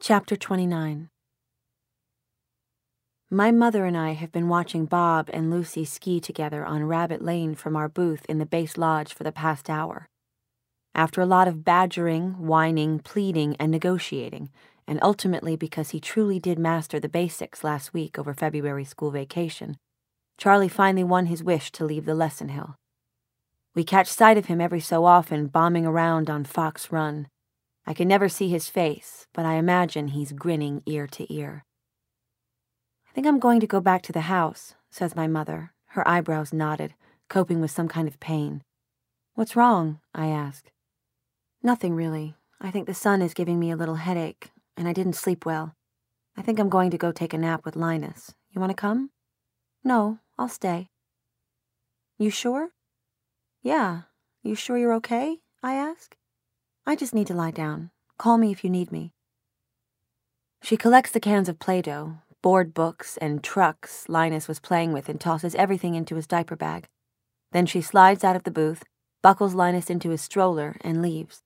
Chapter 29. My mother and I have been watching Bob and Lucy ski together on Rabbit Lane from our booth in the base lodge for the past hour. After a lot of badgering, whining, pleading, and negotiating, and ultimately because he truly did master the basics last week over February school vacation, Charlie finally won his wish to leave the lesson hill. We catch sight of him every so often bombing around on Fox Run. I can never see his face, but I imagine he's grinning ear to ear. "I think I'm going to go back to the house," says my mother, her eyebrows knotted, coping with some kind of pain. "What's wrong?" I ask. "Nothing really. I think the sun is giving me a little headache, and I didn't sleep well. I think I'm going to go take a nap with Linus. You want to come?" "No, I'll stay." "You sure?" "Yeah. You sure you're okay?" I ask. "I just need to lie down. Call me if you need me." She collects the cans of Play-Doh, board books, and trucks Linus was playing with and tosses everything into his diaper bag. Then she slides out of the booth, buckles Linus into his stroller, and leaves.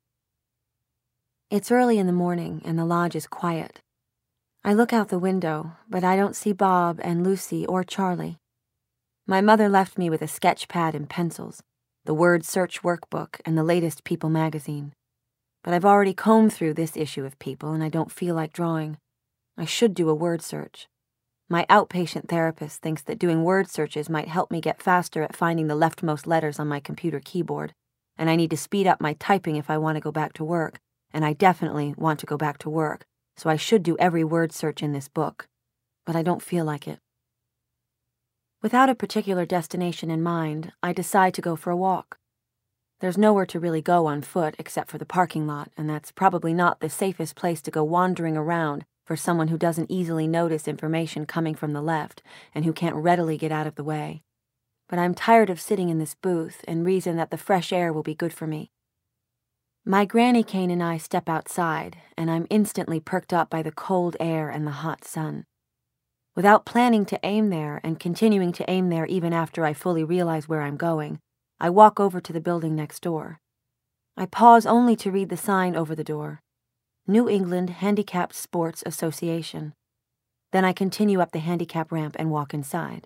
It's early in the morning, and the lodge is quiet. I look out the window, but I don't see Bob and Lucy or Charlie. My mother left me with a sketch pad and pencils, the word search workbook, and the latest People magazine. But I've already combed through this issue of People, and I don't feel like drawing. I should do a word search. My outpatient therapist thinks that doing word searches might help me get faster at finding the leftmost letters on my computer keyboard, and I need to speed up my typing if I want to go back to work, and I definitely want to go back to work, so I should do every word search in this book. But I don't feel like it. Without a particular destination in mind, I decide to go for a walk. There's nowhere to really go on foot except for the parking lot, and that's probably not the safest place to go wandering around for someone who doesn't easily notice information coming from the left and who can't readily get out of the way. But I'm tired of sitting in this booth and reason that the fresh air will be good for me. My granny cane and I step outside, and I'm instantly perked up by the cold air and the hot sun. Without planning to aim there and continuing to aim there even after I fully realize where I'm going, I walk over to the building next door. I pause only to read the sign over the door. New England Handicapped Sports Association. Then I continue up the handicap ramp and walk inside.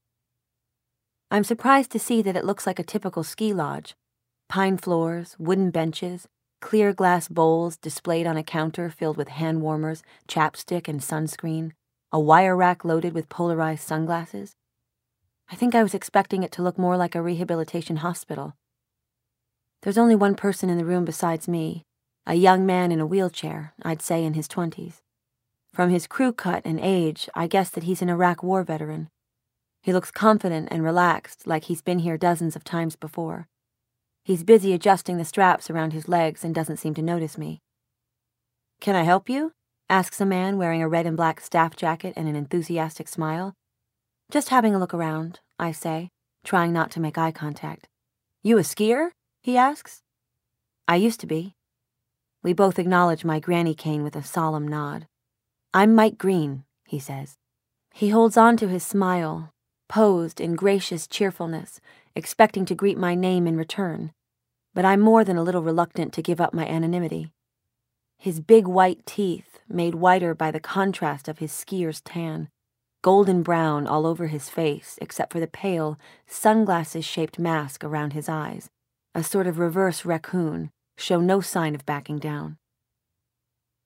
I'm surprised to see that it looks like a typical ski lodge. Pine floors, wooden benches, clear glass bowls displayed on a counter filled with hand warmers, chapstick, and sunscreen, a wire rack loaded with polarized sunglasses. I think I was expecting it to look more like a rehabilitation hospital. There's only one person in the room besides me, a young man in a wheelchair, I'd say in his 20s. From his crew cut and age, I guess that he's an Iraq War veteran. He looks confident and relaxed, like he's been here dozens of times before. He's busy adjusting the straps around his legs and doesn't seem to notice me. "Can I help you?" asks a man wearing a red and black staff jacket and an enthusiastic smile. "Just having a look around," I say, trying not to make eye contact. "You a skier?" he asks. "I used to be." We both acknowledge my granny cane with a solemn nod. "I'm Mike Green," he says. He holds on to his smile, posed in gracious cheerfulness, expecting to greet my name in return, but I'm more than a little reluctant to give up my anonymity. His big white teeth, made whiter by the contrast of his skier's tan, golden brown all over his face except for the pale, sunglasses-shaped mask around his eyes, a sort of reverse raccoon, show no sign of backing down.